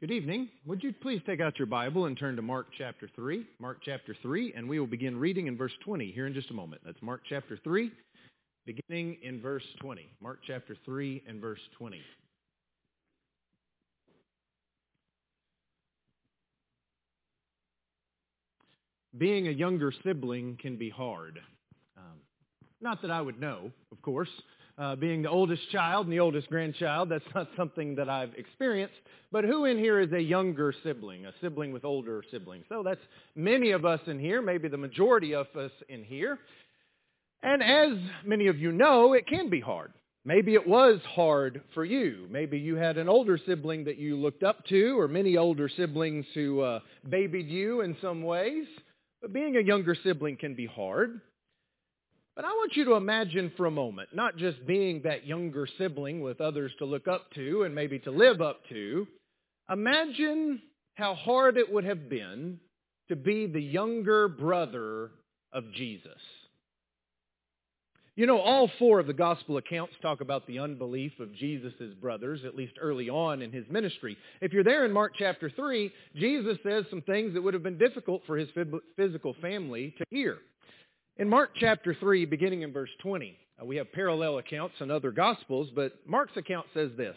Good evening. Would you please take out your Bible and turn to Mark chapter 3? Mark chapter 3, and we will begin reading in verse 20 here in just a moment. That's Mark chapter 3, beginning in verse 20. Mark chapter 3 and verse 20. Being a younger sibling can be hard. Not that I would know, of course. Being the oldest child and the oldest grandchild, that's not something that I've experienced. But who in here is a younger sibling, a sibling with older siblings? So that's many of us in here, maybe the majority of us in here. And as many of you know, it can be hard. Maybe it was hard for you. Maybe you had an older sibling that you looked up to, or many older siblings who babied you in some ways. But being a younger sibling can be hard. But I want you to imagine for a moment, not just being that younger sibling with others to look up to and maybe to live up to. Imagine how hard it would have been to be the younger brother of Jesus. You know, all four of the gospel accounts talk about the unbelief of Jesus' brothers, at least early on in his ministry. If you're there in Mark chapter 3, Jesus says some things that would have been difficult for his physical family to hear. In Mark chapter 3, beginning in verse 20, we have parallel accounts in other Gospels, but Mark's account says this.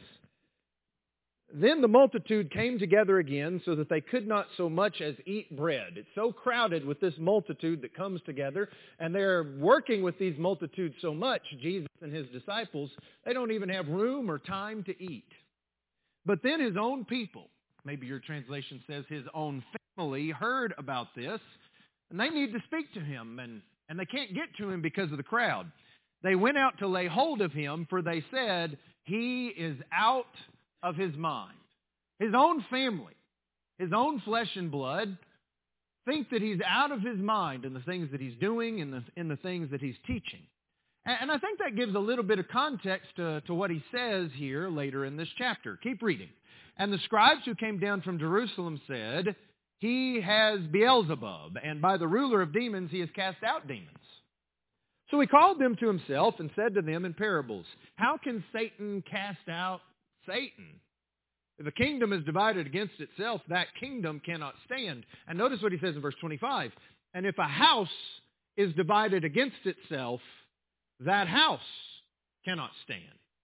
Then the multitude came together again so that they could not so much as eat bread. It's so crowded with this multitude that comes together, and they're working with these multitudes so much, Jesus and his disciples, they don't even have room or time to eat. But then his own people, maybe your translation says his own family, heard about this, and they need to speak to him, and they can't get to him because of the crowd. They went out to lay hold of him, for they said, he is out of his mind. His own family, his own flesh and blood, think that he's out of his mind in the things that he's doing and in the things that he's teaching. And I think that gives a little bit of context to what he says here later in this chapter. Keep reading. And the scribes who came down from Jerusalem said, he has Beelzebub, and by the ruler of demons he has cast out demons. So he called them to himself and said to them in parables, how can Satan cast out Satan? If a kingdom is divided against itself, that kingdom cannot stand. And notice what he says in verse 25. And if a house is divided against itself, that house cannot stand.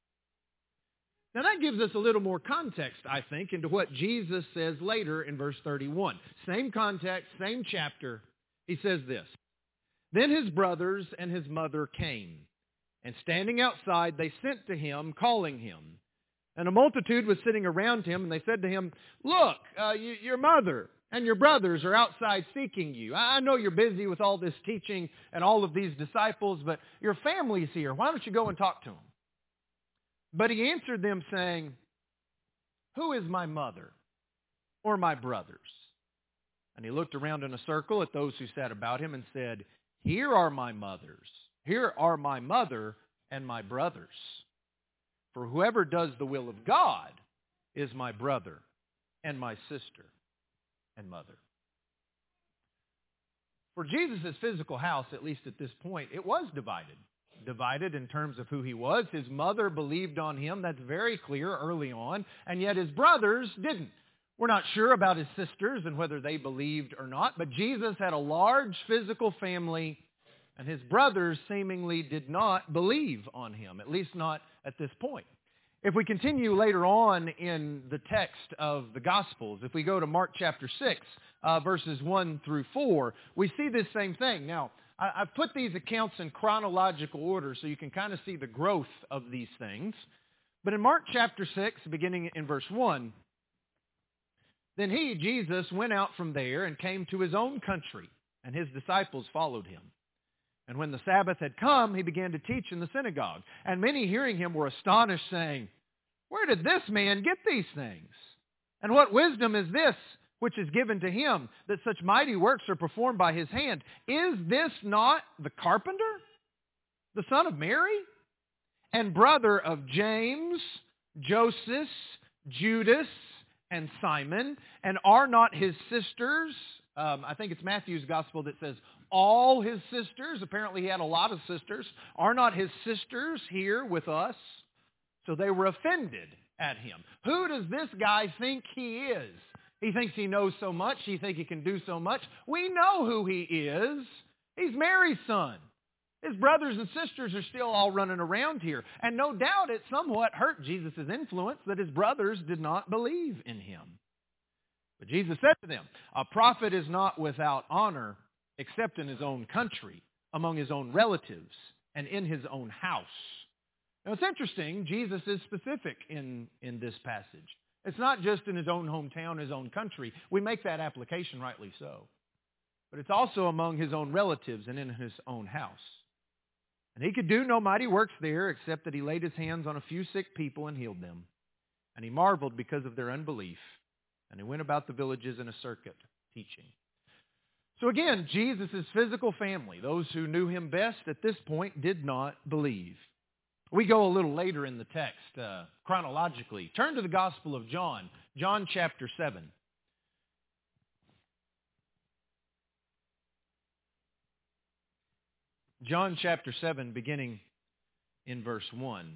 Now that gives us a little more context, I think, into what Jesus says later in verse 31. Same context, same chapter. He says this. Then his brothers and his mother came, and standing outside they sent to him, calling him. And a multitude was sitting around him, and they said to him, look, your mother and your brothers are outside seeking you. I know you're busy with all this teaching and all of these disciples, but your family's here. Why don't you go and talk to them? But he answered them saying, who is my mother or my brothers? And he looked around in a circle at those who sat about him and said, here are my mothers. Here are my mother and my brothers. For whoever does the will of God is my brother and my sister and mother. For Jesus' physical house, at least at this point, it was divided. Divided in terms of who he was. His mother believed on him. That's very clear early on. And yet his brothers didn't. We're not sure about his sisters and whether they believed or not. But Jesus had a large physical family, and his brothers seemingly did not believe on him, at least not at this point. If we continue later on in the text of the Gospels, if we go to Mark chapter 6, verses 1 through 4, we see this same thing. Now, I've put these accounts in chronological order so you can kind of see the growth of these things. But in Mark chapter 6, beginning in verse 1, then he, Jesus, went out from there and came to his own country, and his disciples followed him. And when the Sabbath had come, he began to teach in the synagogue. And many hearing him were astonished, saying, where did this man get these things? And what wisdom is this which is given to him, that such mighty works are performed by his hand? Is this not the carpenter, the son of Mary, and brother of James, Joseph, Judas, and Simon? And are not his sisters, I think it's Matthew's gospel that says, all his sisters, apparently he had a lot of sisters, are not his sisters here with us? So they were offended at him. Who does this guy think he is? He thinks he knows so much. He thinks he can do so much. We know who he is. He's Mary's son. His brothers and sisters are still all running around here. And no doubt it somewhat hurt Jesus' influence that his brothers did not believe in him. But Jesus said to them, a prophet is not without honor except in his own country, among his own relatives, and in his own house. Now it's interesting, Jesus is specific in this passage. It's not just in his own hometown, his own country. We make that application rightly so. But it's also among his own relatives and in his own house. And he could do no mighty works there except that he laid his hands on a few sick people and healed them. And he marveled because of their unbelief. And he went about the villages in a circuit teaching. So again, Jesus' physical family, those who knew him best at this point, did not believe. We go a little later in the text, chronologically. Turn to the Gospel of John, John chapter 7. John chapter 7, beginning in verse 1.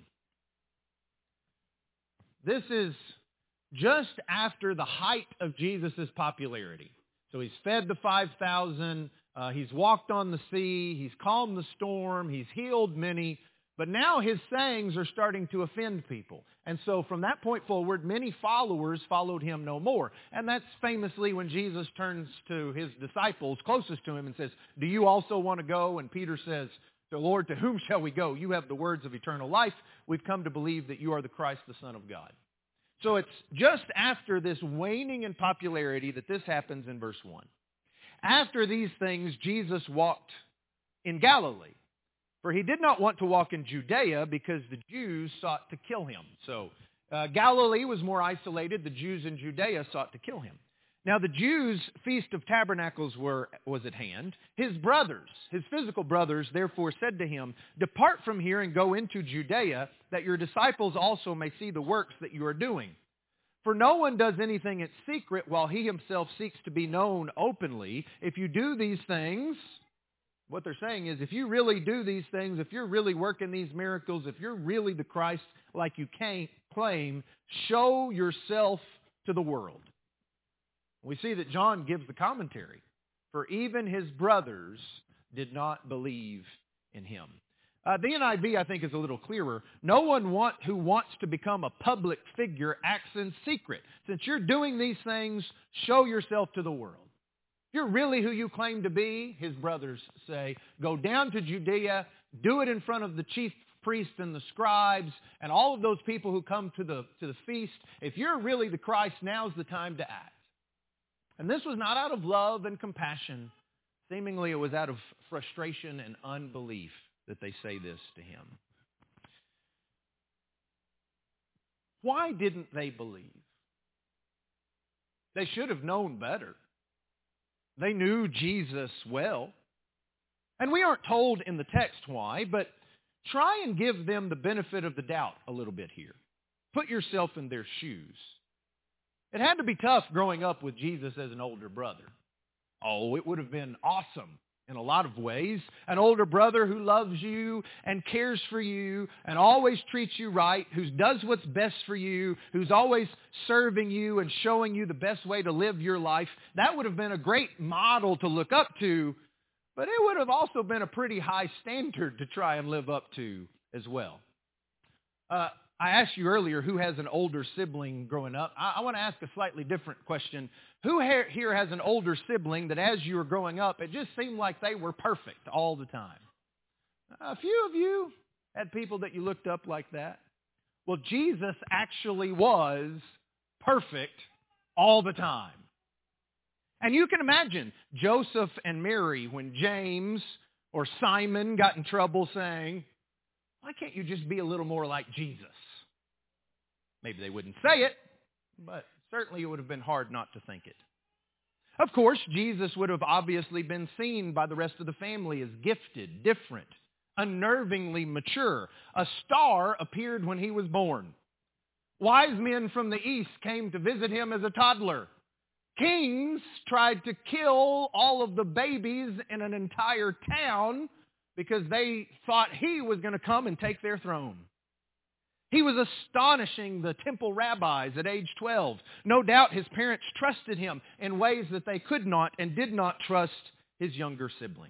This is just after the height of Jesus' popularity. So he's fed the 5,000, he's walked on the sea, he's calmed the storm, he's healed many, but now his sayings are starting to offend people. And so from that point forward, many followers followed him no more. And that's famously when Jesus turns to his disciples closest to him and says, do you also want to go? And Peter says, "The Lord, to whom shall we go? You have the words of eternal life. We've come to believe that you are the Christ, the Son of God." So it's just after this waning in popularity that this happens in verse 1. After these things, Jesus walked in Galilee. For he did not want to walk in Judea because the Jews sought to kill him. So Galilee was more isolated. The Jews in Judea sought to kill him. Now the Jews' Feast of Tabernacles was at hand. His brothers, his physical brothers, therefore said to him, "Depart from here and go into Judea, that your disciples also may see the works that you are doing. For no one does anything in secret while he himself seeks to be known openly. If you do these things," what they're saying is, if you really do these things, if you're really working these miracles, if you're really the Christ like you claim, show yourself to the world. We see that John gives the commentary. For even his brothers did not believe in him. The NIV, I think, is a little clearer. No one who wants to become a public figure acts in secret. Since you're doing these things, show yourself to the world. If you're really who you claim to be, his brothers say, go down to Judea, do it in front of the chief priests and the scribes and all of those people who come to the feast. If you're really the Christ, now's the time to act. And this was not out of love and compassion. Seemingly it was out of frustration and unbelief that they say this to him. Why didn't they believe? They should have known better. They knew Jesus well. And we aren't told in the text why, but try and give them the benefit of the doubt a little bit here. Put yourself in their shoes. It had to be tough growing up with Jesus as an older brother. Oh, it would have been awesome in a lot of ways. An older brother who loves you and cares for you and always treats you right, who does what's best for you, who's always serving you and showing you the best way to live your life. That would have been a great model to look up to, but it would have also been a pretty high standard to try and live up to as well. I asked you earlier who has an older sibling growing up. I want to ask a slightly different question. Who here has an older sibling that as you were growing up, it just seemed like they were perfect all the time? A few of you had people that you looked up like that. Well, Jesus actually was perfect all the time. And you can imagine Joseph and Mary when James or Simon got in trouble saying, "Why can't you just be a little more like Jesus?" Maybe they wouldn't say it, but certainly it would have been hard not to think it. Of course, Jesus would have obviously been seen by the rest of the family as gifted, different, unnervingly mature. A star appeared when he was born. Wise men from the east came to visit him as a toddler. Kings tried to kill all of the babies in an entire town because they thought he was going to come and take their throne. He was astonishing the temple rabbis at age 12. No doubt his parents trusted him in ways that they could not and did not trust his younger siblings.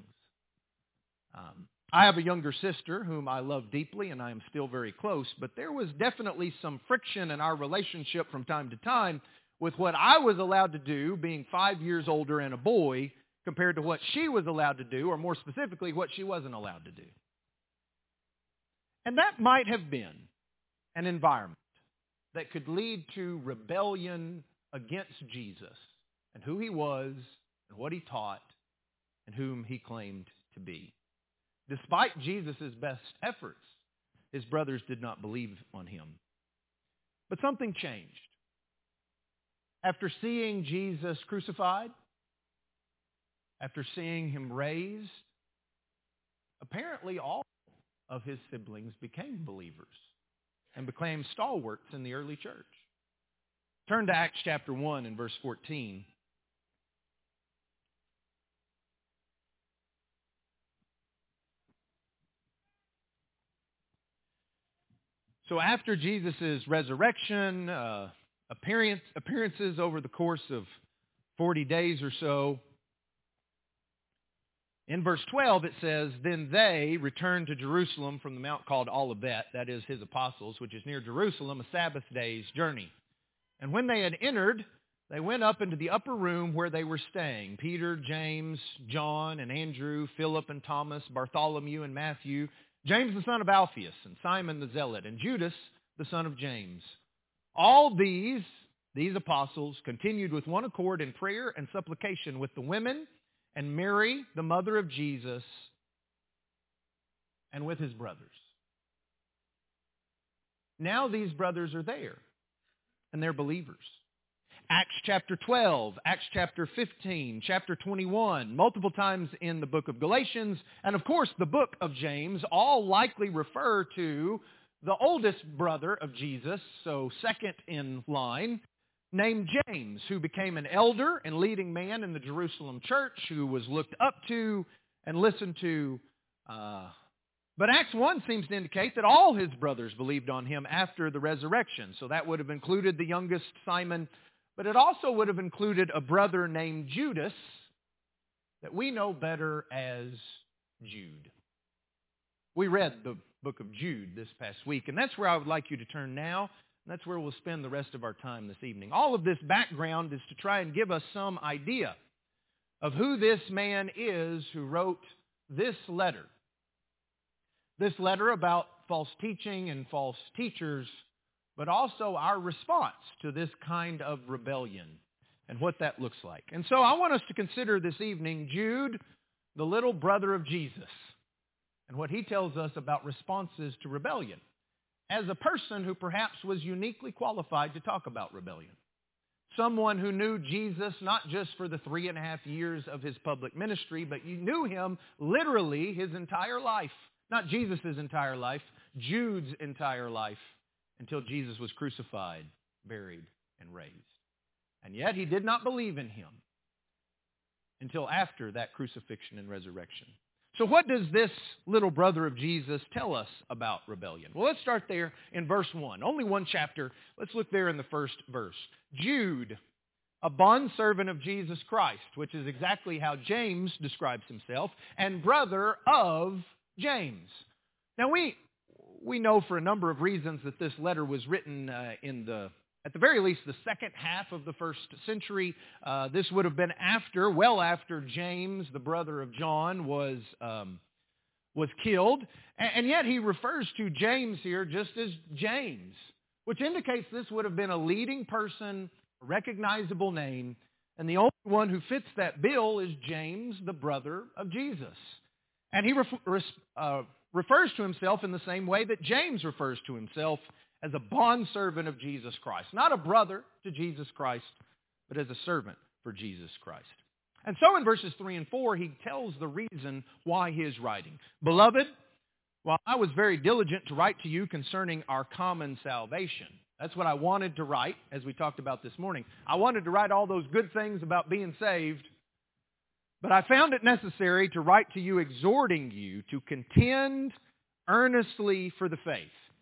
I have a younger sister whom I love deeply, and I am still very close, but there was definitely some friction in our relationship from time to time with what I was allowed to do, being 5 years older and a boy, compared to what she was allowed to do, or more specifically, what she wasn't allowed to do. And that might have been an environment that could lead to rebellion against Jesus and who he was and what he taught and whom he claimed to be. Despite Jesus' best efforts, his brothers did not believe on him. But something changed. After seeing Jesus crucified, after seeing him raised, apparently all of his siblings became believers and became stalwarts in the early church. Turn to Acts chapter 1 and verse 14. So after Jesus' resurrection, appearances over the course of 40 days or so, in verse 12 it says, "Then they returned to Jerusalem from the mount called Olivet," that is his apostles, which is near Jerusalem, a Sabbath day's journey. "And when they had entered, they went up into the upper room where they were staying, Peter, James, John, and Andrew, Philip and Thomas, Bartholomew and Matthew, James the son of Alphaeus, and Simon the Zealot, and Judas the son of James. All these apostles continued with one accord in prayer and supplication with the women and Mary, the mother of Jesus, and with his brothers." Now these brothers are there, and they're believers. Acts chapter 12, Acts chapter 15, chapter 21, multiple times in the book of Galatians, and of course the book of James, all likely refer to the oldest brother of Jesus, so second in line, named James, who became an elder and leading man in the Jerusalem church, who was looked up to and listened to. But Acts 1 seems to indicate that all his brothers believed on him after the resurrection. So that would have included the youngest Simon, but it also would have included a brother named Judas that we know better as Jude. We read the book of Jude this past week, and that's where I would like you to turn now. And that's where we'll spend the rest of our time this evening. All of this background is to try and give us some idea of who this man is who wrote this letter. This letter about false teaching and false teachers, but also our response to this kind of rebellion and what that looks like. And so I want us to consider this evening Jude, the little brother of Jesus, and what he tells us about responses to rebellion, as a person who perhaps was uniquely qualified to talk about rebellion. Someone who knew Jesus not just for the 3.5 years of his public ministry, but you knew him literally his entire life. Not Jesus' entire life, Jude's entire life, until Jesus was crucified, buried, and raised. And yet he did not believe in him until after that crucifixion and resurrection. So what does this little brother of Jesus tell us about rebellion? Well, let's start there in verse 1. Only one chapter. Let's look there in the first verse. Jude, a bondservant of Jesus Christ, which is exactly how James describes himself, and brother of James. Now we know for a number of reasons that this letter was written at the very least, the second half of the first century. This would have been well after James, the brother of John, was killed. And yet he refers to James here just as James, which indicates this would have been a leading person, a recognizable name, and the only one who fits that bill is James, the brother of Jesus. And he refers to himself in the same way that James refers to himself, as a bondservant of Jesus Christ. Not a brother to Jesus Christ, but as a servant for Jesus Christ. And so in verses 3 and 4, he tells the reason why he is writing. "Beloved, while I was very diligent to write to you concerning our common salvation." That's what I wanted to write, as we talked about this morning. I wanted to write all those good things about being saved, but I found it necessary to write to you exhorting you to contend earnestly for the faith.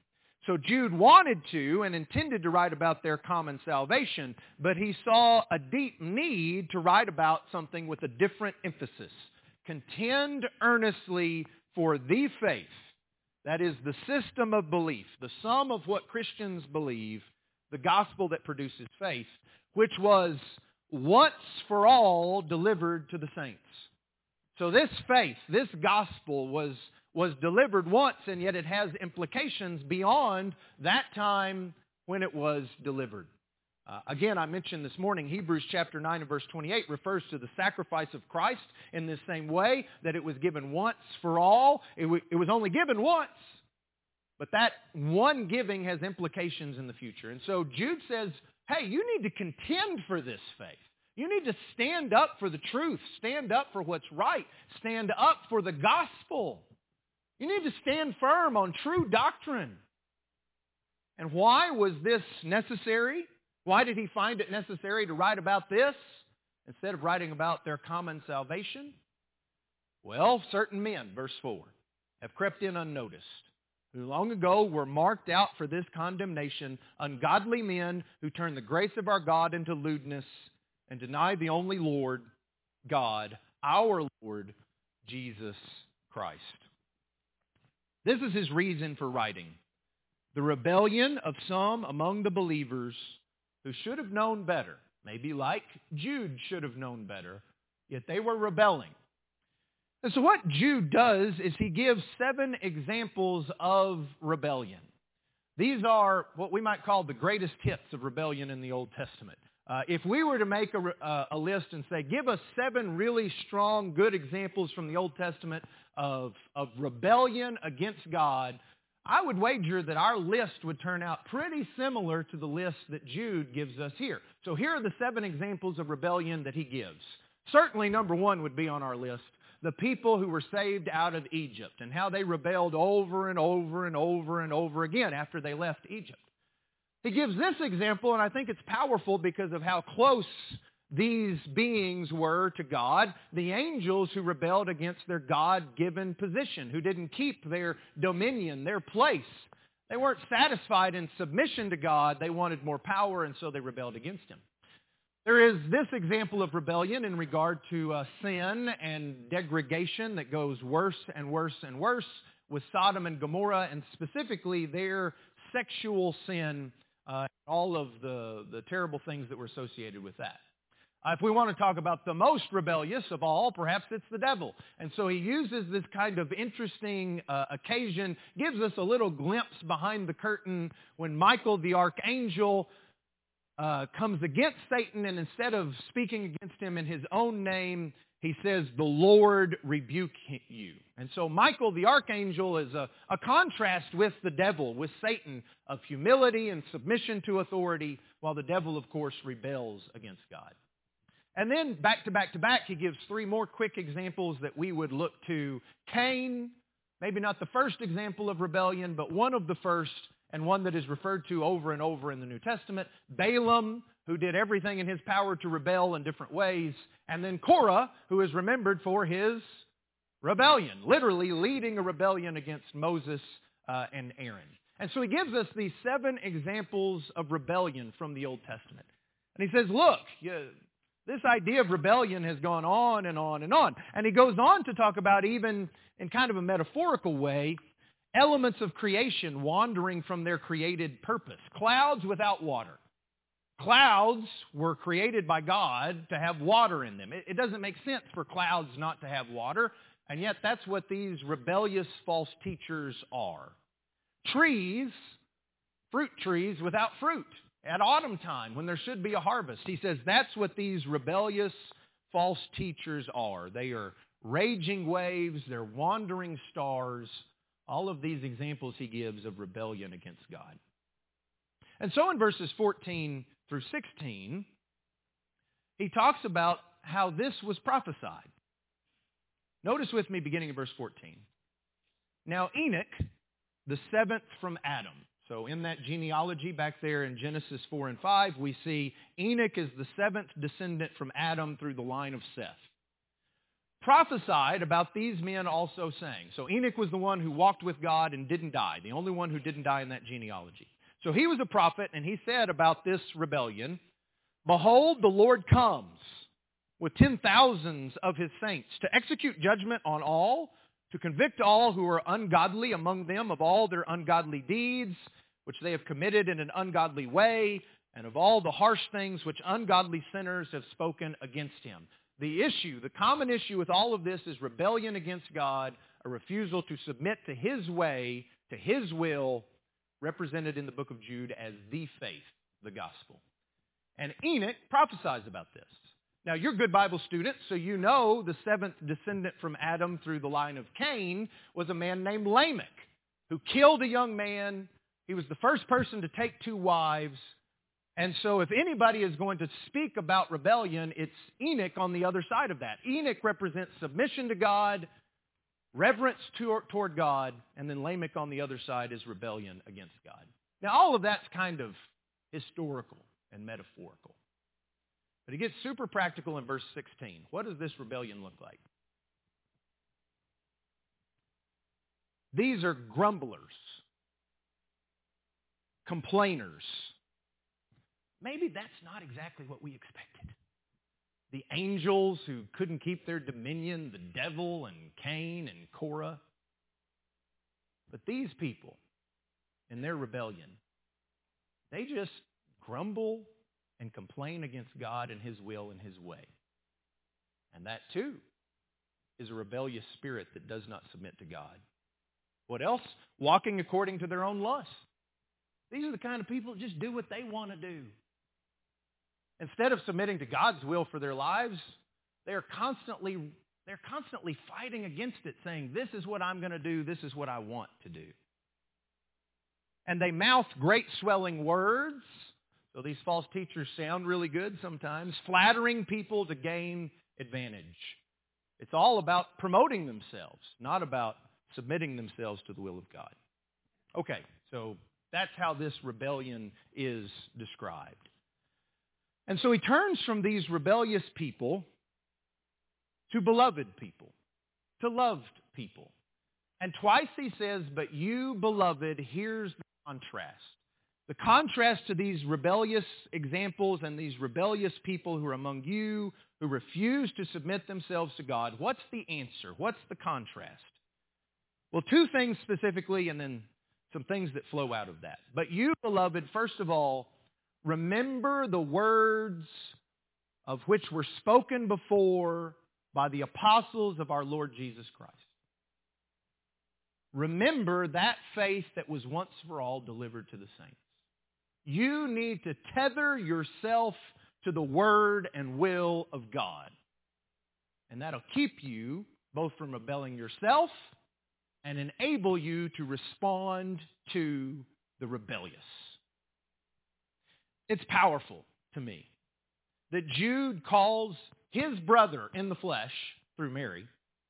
So Jude wanted to and intended to write about their common salvation, but he saw a deep need to write about something with a different emphasis. Contend earnestly for the faith, that is the system of belief, the sum of what Christians believe, the gospel that produces faith, which was once for all delivered to the saints. So this faith, this gospel was delivered once, and yet it has implications beyond that time when it was delivered. Again, I mentioned this morning, Hebrews chapter 9 and verse 28 refers to the sacrifice of Christ in the same way that it was given once for all. It was only given once, but that one giving has implications in the future. And so Jude says, hey, you need to contend for this faith. You need to stand up for the truth, stand up for what's right, stand up for the gospel. You need to stand firm on true doctrine. And why was this necessary? Why did he find it necessary to write about this instead of writing about their common salvation? Well, certain men, verse 4, have crept in unnoticed, who long ago were marked out for this condemnation, ungodly men who turn the grace of our God into lewdness and deny the only Lord, God, our Lord, Jesus Christ. This is his reason for writing. The rebellion of some among the believers who should have known better, maybe like Jude should have known better, yet they were rebelling. And so what Jude does is he gives 7 examples of rebellion. These are what we might call the greatest hits of rebellion in the Old Testament. If we were to make a list and say, give us 7 really strong, good examples from the Old Testament of rebellion against God, I would wager that our list would turn out pretty similar to the list that Jude gives us here. So here are the 7 examples of rebellion that he gives. Certainly number 1 would be on our list. The people who were saved out of Egypt and how they rebelled over and over and over and over again after they left Egypt. He gives this example, and I think it's powerful because of how close these beings were to God, the angels who rebelled against their God-given position, who didn't keep their dominion, their place. They weren't satisfied in submission to God. They wanted more power, and so they rebelled against him. There is this example of rebellion in regard to sin and degradation that goes worse and worse and worse with Sodom and Gomorrah, and specifically their sexual sin, all of the terrible things that were associated with that. If we want to talk about the most rebellious of all, perhaps it's the devil. And so he uses this kind of interesting occasion, gives us a little glimpse behind the curtain when Michael the archangel comes against Satan, and instead of speaking against him in his own name, he says, the Lord rebuke you. And so Michael the archangel is a contrast with the devil, with Satan, of humility and submission to authority, while the devil, of course, rebels against God. And then back to back to back, he gives 3 more quick examples that we would look to. Cain, maybe not the first example of rebellion, but one of the first, and one that is referred to over and over in the New Testament. Balaam, who did everything in his power to rebel in different ways. And then Korah, who is remembered for his rebellion, literally leading a rebellion against Moses and Aaron. And so he gives us these 7 examples of rebellion from the Old Testament. And he says, look, this idea of rebellion has gone on and on and on. And he goes on to talk about, even in kind of a metaphorical way, elements of creation wandering from their created purpose. Clouds without water. Clouds were created by God to have water in them. It doesn't make sense for clouds not to have water, and yet that's what these rebellious false teachers are. Trees, fruit trees without fruit. At autumn time, when there should be a harvest. He says that's what these rebellious false teachers are. They are raging waves, they're wandering stars. All of these examples he gives of rebellion against God. And so in verses 14 through 16, he talks about how this was prophesied. Notice with me beginning in verse 14. Now Enoch, the 7th from Adam. So in that genealogy back there in Genesis 4 and 5, we see Enoch is the 7th descendant from Adam through the line of Seth. prophesied about these men also saying. So Enoch was the one who walked with God and didn't die, the only one who didn't die in that genealogy. So he was a prophet, and he said about this rebellion, "Behold, the Lord comes with 10,000s of his saints to execute judgment on all, to convict all who are ungodly among them of all their ungodly deeds, which they have committed in an ungodly way, and of all the harsh things which ungodly sinners have spoken against him." The common issue with all of this is rebellion against God, a refusal to submit to his way, to his will, represented in the book of Jude as the faith, the gospel. And Enoch prophesies about this. Now, you're good Bible students, so you know the seventh descendant from Adam through the line of Cain was a man named Lamech, who killed a young man. He was the first person to take 2 wives. And so if anybody is going to speak about rebellion, it's Enoch on the other side of that. Enoch represents submission to God, reverence toward God, and then Lamech on the other side is rebellion against God. Now, all of that's kind of historical and metaphorical. But he gets super practical in verse 16. What does this rebellion look like? These are grumblers, complainers. Maybe that's not exactly what we expected. The angels who couldn't keep their dominion, the devil and Cain and Korah. But these people, in their rebellion, they just grumble and complain against God and his will and his way. And that too is a rebellious spirit that does not submit to God. What else? Walking according to their own lusts. These are the kind of people that just do what they want to do. Instead of submitting to God's will for their lives, they're constantly fighting against it, saying, this is what I'm going to do, this is what I want to do. And they mouth great swelling words. So these false teachers sound really good sometimes, flattering people to gain advantage. It's all about promoting themselves, not about submitting themselves to the will of God. Okay, so that's how this rebellion is described. And so he turns from these rebellious people to beloved people, to loved people. And twice he says, but you, beloved, here's the contrast. The contrast to these rebellious examples and these rebellious people who are among you, who refuse to submit themselves to God. What's the answer? What's the contrast? Well, 2 things specifically and then some things that flow out of that. But you, beloved, first of all, remember the words of which were spoken before by the apostles of our Lord Jesus Christ. Remember that faith that was once for all delivered to the saints. You need to tether yourself to the word and will of God. And that'll keep you both from rebelling yourself and enable you to respond to the rebellious. It's powerful to me that Jude calls his brother in the flesh, through Mary,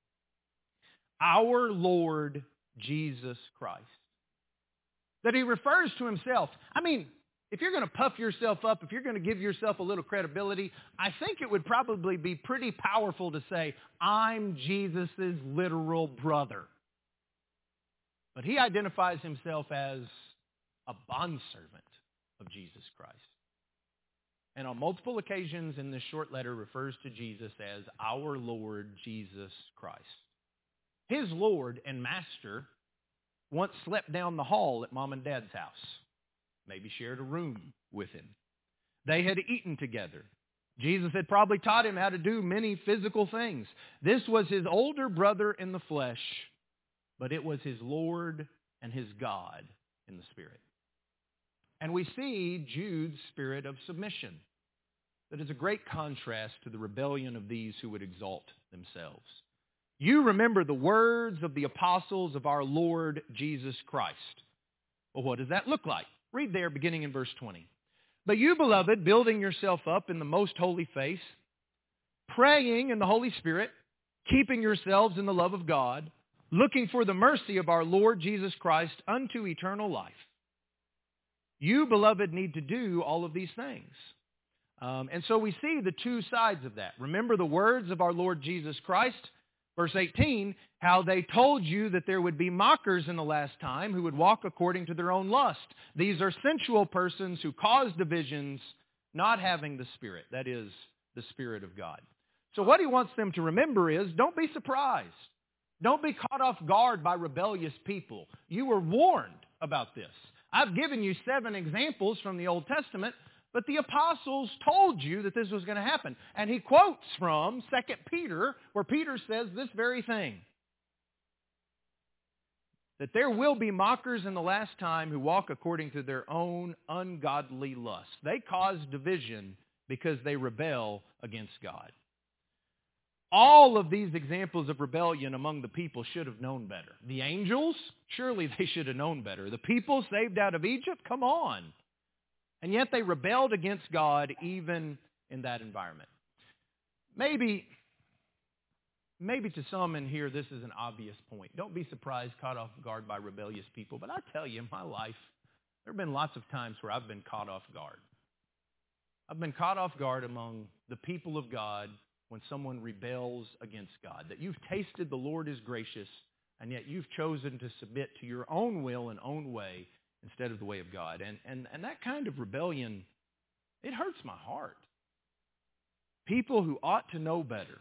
our Lord Jesus Christ. That he refers to himself. I mean, if you're going to puff yourself up, if you're going to give yourself a little credibility, I think it would probably be pretty powerful to say, I'm Jesus' literal brother. But he identifies himself as a bondservant of Jesus Christ. And on multiple occasions in this short letter refers to Jesus as our Lord Jesus Christ. His Lord and Master once slept down the hall at Mom and Dad's house. Maybe shared a room with him. They had eaten together. Jesus had probably taught him how to do many physical things. This was his older brother in the flesh, but it was his Lord and his God in the Spirit. And we see Jude's spirit of submission. That is a great contrast to the rebellion of these who would exalt themselves. You remember the words of the apostles of our Lord Jesus Christ. Well, what does that look like? Read there beginning in verse 20. But you, beloved, building yourself up in the most holy faith, praying in the Holy Spirit, keeping yourselves in the love of God, looking for the mercy of our Lord Jesus Christ unto eternal life. You, beloved, need to do all of these things. And so we see the 2 sides of that. Remember the words of our Lord Jesus Christ. Verse 18, how they told you that there would be mockers in the last time who would walk according to their own lust. These are sensual persons who cause divisions, not having the Spirit, that is, the Spirit of God. So what he wants them to remember is, don't be surprised. Don't be caught off guard by rebellious people. You were warned about this. I've given you 7 examples from the Old Testament, but the apostles told you that this was going to happen. And he quotes from 2 Peter, where Peter says this very thing. That there will be mockers in the last time who walk according to their own ungodly lusts. They cause division because they rebel against God. All of these examples of rebellion among the people should have known better. The angels, surely they should have known better. The people saved out of Egypt, come on. And yet they rebelled against God even in that environment. Maybe to some in here this is an obvious point. Don't be surprised, caught off guard by rebellious people. But I tell you, in my life, there have been lots of times where I've been caught off guard. I've been caught off guard among the people of God when someone rebels against God. That you've tasted the Lord is gracious, and yet you've chosen to submit to your own will and own way instead of the way of God. And that kind of rebellion, it hurts my heart. People who ought to know better.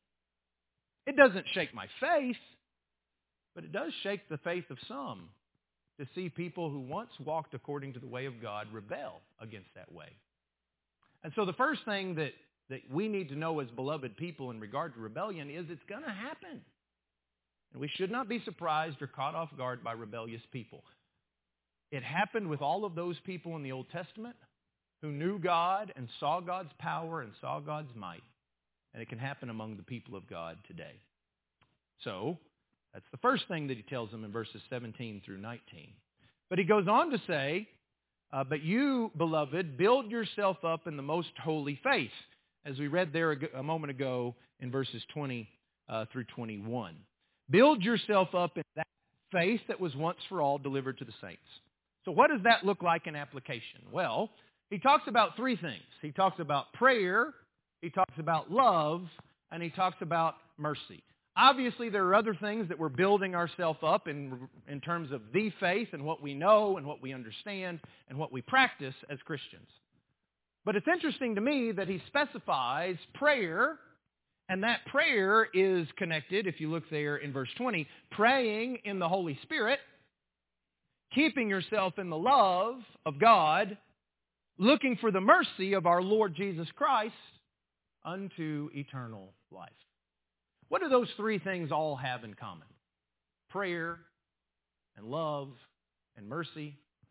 It doesn't shake my faith, but it does shake the faith of some to see people who once walked according to the way of God rebel against that way. And so the first thing that we need to know as beloved people in regard to rebellion is it's going to happen. And we should not be surprised or caught off guard by rebellious people. It happened with all of those people in the Old Testament who knew God and saw God's power and saw God's might. And it can happen among the people of God today. So, that's the first thing that he tells them in verses 17 through 19. But he goes on to say, but you, beloved, build yourself up in the most holy faith, as we read there a moment ago in verses 20 through 21. Build yourself up in that faith that was once for all delivered to the saints. So what does that look like in application? Well, he talks about 3 things. He talks about prayer, he talks about love, and he talks about mercy. Obviously, there are other things that we're building ourselves up in terms of the faith and what we know and what we understand and what we practice as Christians. But it's interesting to me that he specifies prayer, and that prayer is connected, if you look there in verse 20, praying in the Holy Spirit, keeping yourself in the love of God, looking for the mercy of our Lord Jesus Christ unto eternal life. What do those 3 things all have in common? Prayer and love and mercy.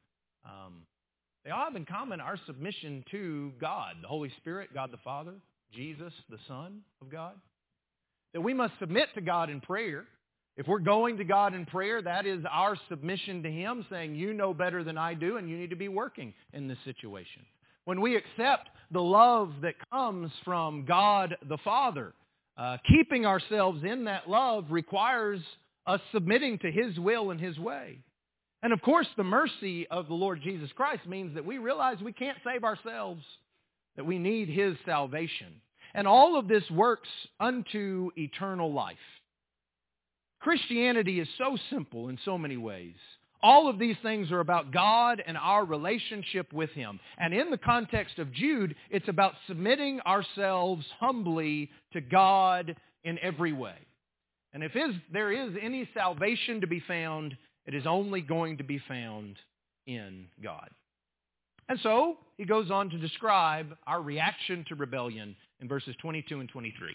They all have in common our submission to God, the Holy Spirit, God the Father, Jesus, the Son of God. That we must submit to God in prayer. If we're going to God in prayer, that is our submission to Him, saying, you know better than I do, and you need to be working in this situation. When we accept the love that comes from God the Father, keeping ourselves in that love requires us submitting to His will and His way. And of course, the mercy of the Lord Jesus Christ means that we realize we can't save ourselves, that we need His salvation. And all of this works unto eternal life. Christianity is so simple in so many ways. All of these things are about God and our relationship with Him. And in the context of Jude, it's about submitting ourselves humbly to God in every way. And if there is any salvation to be found, it is only going to be found in God. And so, he goes on to describe our reaction to rebellion in verses 22 and 23.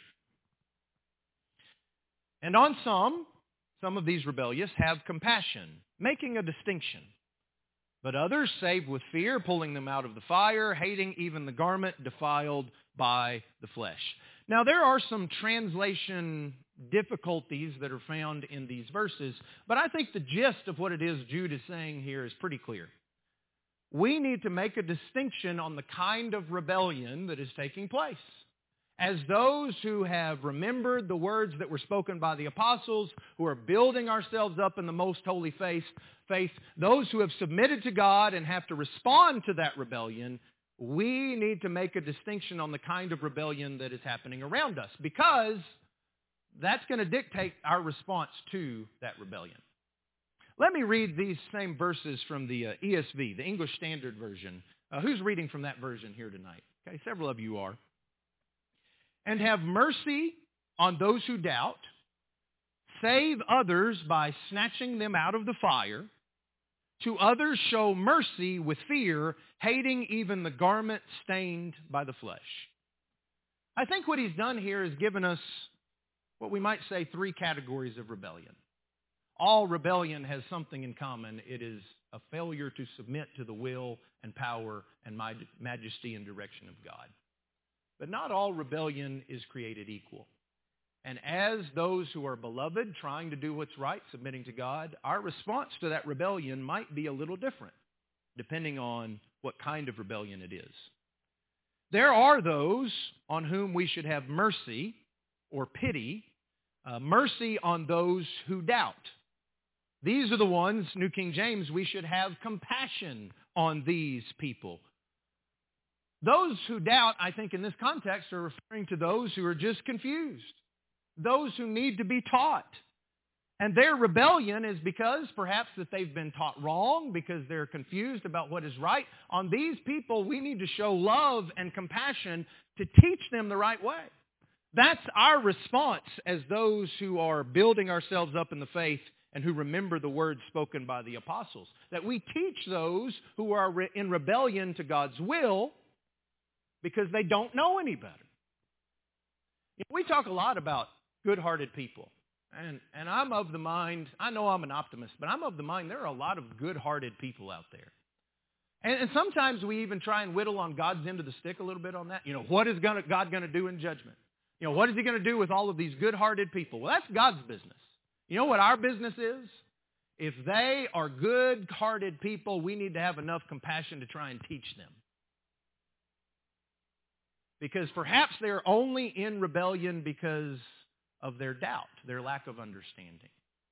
And on some of these rebellious have compassion, making a distinction. But others save with fear, pulling them out of the fire, hating even the garment defiled by the flesh. Now, there are some translation difficulties that are found in these verses, but I think the gist of what it is Jude is saying here is pretty clear. We need to make a distinction on the kind of rebellion that is taking place. As those who have remembered the words that were spoken by the apostles, who are building ourselves up in the most holy faith, those who have submitted to God and have to respond to that rebellion, we need to make a distinction on the kind of rebellion that is happening around us. Because that's going to dictate our response to that rebellion. Let me read these same verses from the ESV, the English Standard Version. Who's reading from that version here tonight? Okay, several of you are. And have mercy on those who doubt. Save others by snatching them out of the fire. To others show mercy with fear, hating even the garment stained by the flesh. I think what he's done here is given us what we might say 3 categories of rebellion. All rebellion has something in common. It is a failure to submit to the will and power and majesty and direction of God. But not all rebellion is created equal. And as those who are beloved, trying to do what's right, submitting to God, our response to that rebellion might be a little different, depending on what kind of rebellion it is. There are those on whom we should have mercy or pity, mercy on those who doubt. These are the ones, New King James, we should have compassion on these people. Those who doubt, I think in this context, are referring to those who are just confused. Those who need to be taught. And their rebellion is because perhaps that they've been taught wrong, because they're confused about what is right. On these people, we need to show love and compassion to teach them the right way. That's our response as those who are building ourselves up in the faith and who remember the words spoken by the apostles. That we teach those who are in rebellion to God's will because they don't know any better. We talk a lot about good-hearted people. And I'm of the mind, I know I'm an optimist, but I'm of the mind there are a lot of good-hearted people out there. And sometimes we even try and whittle on God's end of the stick a little bit on that. What is God going to do in judgment? What is he going to do with all of these good-hearted people? Well, that's God's business. You know what our business is? If they are good-hearted people, we need to have enough compassion to try and teach them. Because perhaps they're only in rebellion because of their doubt, their lack of understanding.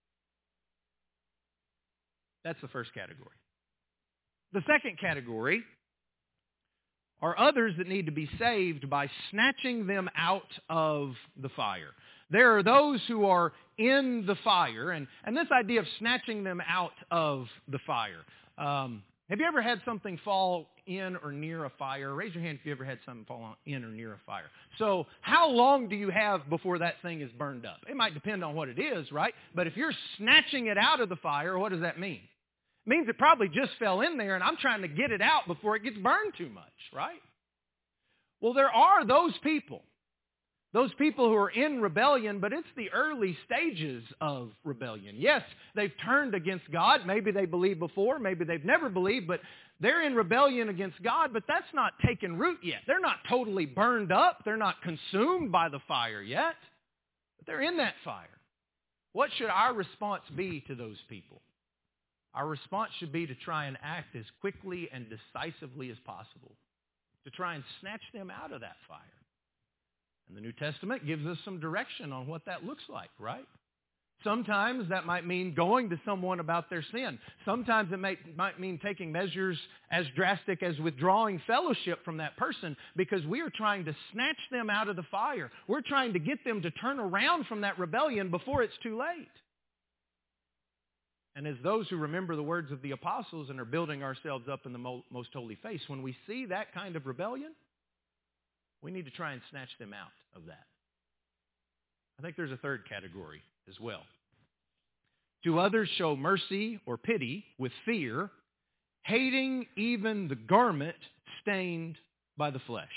That's the first category. The second category are others that need to be saved by snatching them out of the fire. There are those who are in the fire, and this idea of snatching them out of the fire. Have you ever had something fall in or near a fire? Raise your hand if you ever had something fall in or near a fire. So how long do you have before that thing is burned up? It might depend on what it is, right? But if you're snatching it out of the fire, what does that mean? It means it probably just fell in there and I'm trying to get it out before it gets burned too much, right? Well, there are those people who are in rebellion, but it's the early stages of rebellion. Yes, they've turned against God. Maybe they believed before. Maybe they've never believed, but they're in rebellion against God, but that's not taken root yet. They're not totally burned up. They're not consumed by the fire yet, but they're in that fire. What should our response be to those people? Our response should be to try and act as quickly and decisively as possible, to try and snatch them out of that fire. And the New Testament gives us some direction on what that looks like, right? Sometimes that might mean going to someone about their sin. Sometimes it might mean taking measures as drastic as withdrawing fellowship from that person because we are trying to snatch them out of the fire. We're trying to get them to turn around from that rebellion before it's too late. And as those who remember the words of the apostles and are building ourselves up in the most holy faith, when we see that kind of rebellion, we need to try and snatch them out of that. I think there's a third category as well. To others show mercy or pity with fear, hating even the garment stained by the flesh.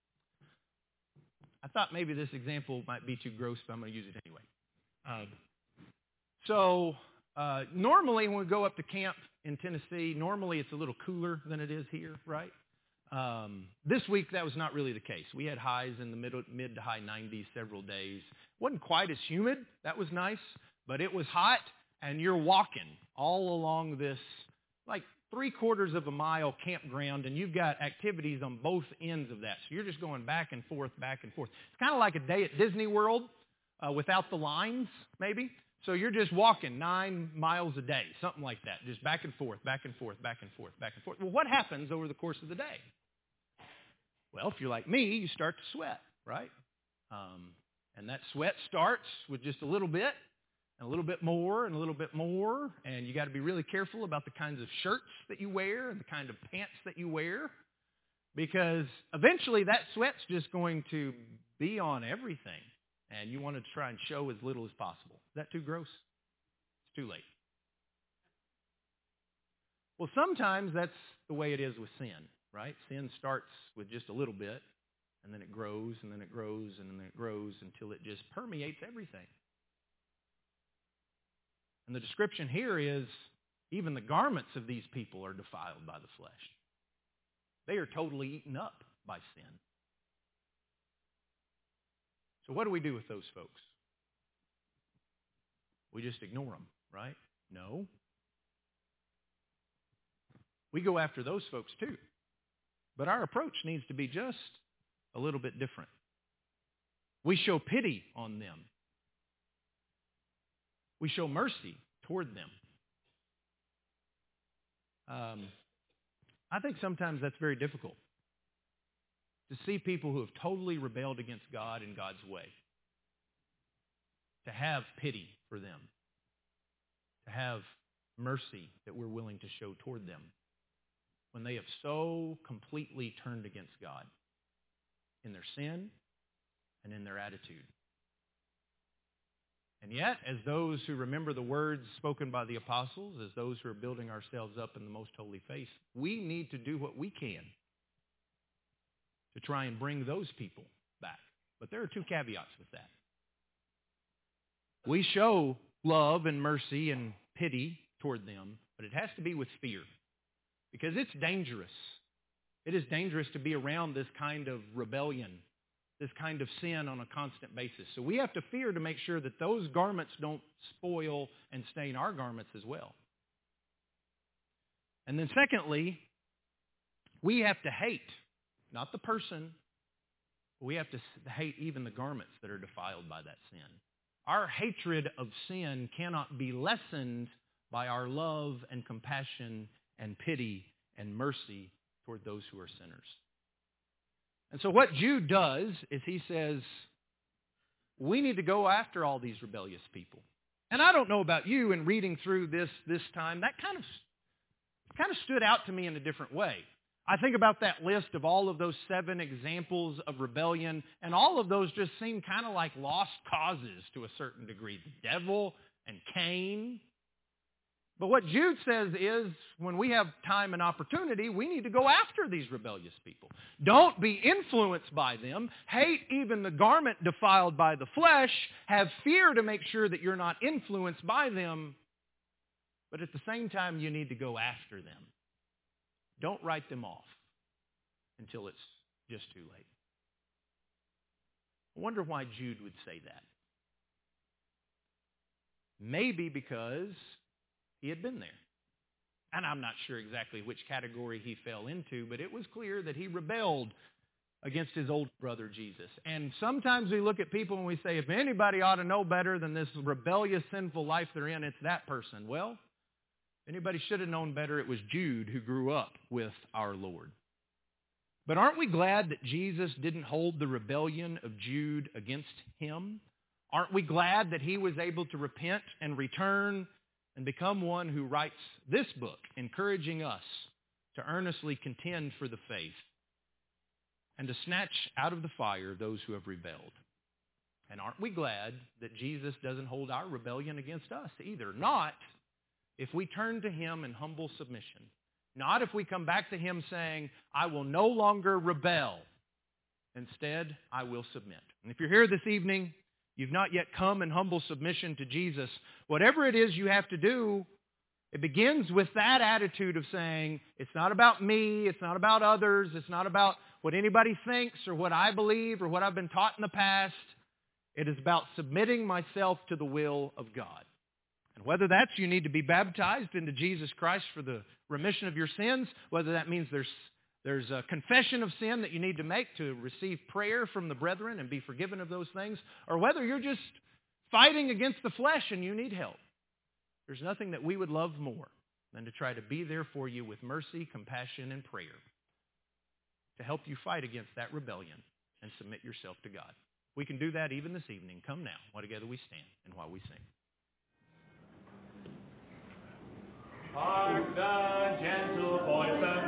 I thought maybe this example might be too gross, but I'm going to use it anyway. Normally when we go up to camp in Tennessee, normally it's a little cooler than it is here, right? This week, that was not really the case. We had highs in the mid to high 90s several days. Wasn't quite as humid. That was nice. But it was hot, and you're walking all along this, like 3/4 of a mile campground, and you've got activities on both ends of that. So you're just going back and forth, back and forth. It's kind of like a day at Disney World without the lines, maybe. So you're just walking 9 miles a day, something like that, just back and forth, back and forth, back and forth, back and forth. Well, what happens over the course of the day? Well, if you're like me, you start to sweat, right? And that sweat starts with just a little bit, and a little bit more, and a little bit more. And you got to be really careful about the kinds of shirts that you wear and the kind of pants that you wear, because eventually that sweat's just going to be on everything. And you want to try and show as little as possible. Is that too gross? It's too late. Well, sometimes that's the way it is with sin, right? Sin starts with just a little bit, and then it grows, and then it grows, and then it grows until it just permeates everything. And the description here is even the garments of these people are defiled by the flesh. They are totally eaten up by sin. So what do we do with those folks? We just ignore them, right? No. We go after those folks too. But our approach needs to be just a little bit different. We show pity on them. We show mercy toward them. I think sometimes that's very difficult, to see people who have totally rebelled against God and God's way, to have pity for them, to have mercy that we're willing to show toward them when they have so completely turned against God in their sin and in their attitude. And yet, as those who remember the words spoken by the apostles, as those who are building ourselves up in the most holy faith, we need to do what we can to try and bring those people back. But there are two caveats with that. We show love and mercy and pity toward them, but it has to be with fear, because it's dangerous. It is dangerous to be around this kind of rebellion, this kind of sin on a constant basis. So we have to fear to make sure that those garments don't spoil and stain our garments as well. And then secondly, we have to hate, not the person, but we have to hate even the garments that are defiled by that sin. Our hatred of sin cannot be lessened by our love and compassion and pity and mercy toward those who are sinners. And so what Jude does is he says, we need to go after all these rebellious people. And I don't know about you, in reading through this time, that kind of stood out to me in a different way. I think about that list of all of those 7 examples of rebellion, and all of those just seem kind of like lost causes to a certain degree. The devil and Cain. But what Jude says is, when we have time and opportunity, we need to go after these rebellious people. Don't be influenced by them. Hate even the garment defiled by the flesh. Have fear to make sure that you're not influenced by them. But at the same time, you need to go after them. Don't write them off until it's just too late. I wonder why Jude would say that. Maybe because he had been there. And I'm not sure exactly which category he fell into, but it was clear that he rebelled against his old brother Jesus. And sometimes we look at people and we say, if anybody ought to know better than this rebellious, sinful life they're in, it's that person. Well, if anybody should have known better, it was Jude, who grew up with our Lord. But aren't we glad that Jesus didn't hold the rebellion of Jude against him? Aren't we glad that he was able to repent and return and become one who writes this book, encouraging us to earnestly contend for the faith and to snatch out of the fire those who have rebelled? And aren't we glad that Jesus doesn't hold our rebellion against us either? Not if we turn to him in humble submission. Not if we come back to him saying, I will no longer rebel. Instead, I will submit. And if you're here this evening, you've not yet come in humble submission to Jesus, whatever it is you have to do, it begins with that attitude of saying, it's not about me, it's not about others, it's not about what anybody thinks or what I believe or what I've been taught in the past. It is about submitting myself to the will of God. And whether that's you need to be baptized into Jesus Christ for the remission of your sins, whether that means there's a confession of sin that you need to make to receive prayer from the brethren and be forgiven of those things, or whether you're just fighting against the flesh and you need help. There's nothing that we would love more than to try to be there for you with mercy, compassion, and prayer to help you fight against that rebellion and submit yourself to God. We can do that even this evening. Come now, while together we stand and while we sing. Hark the gentle voice of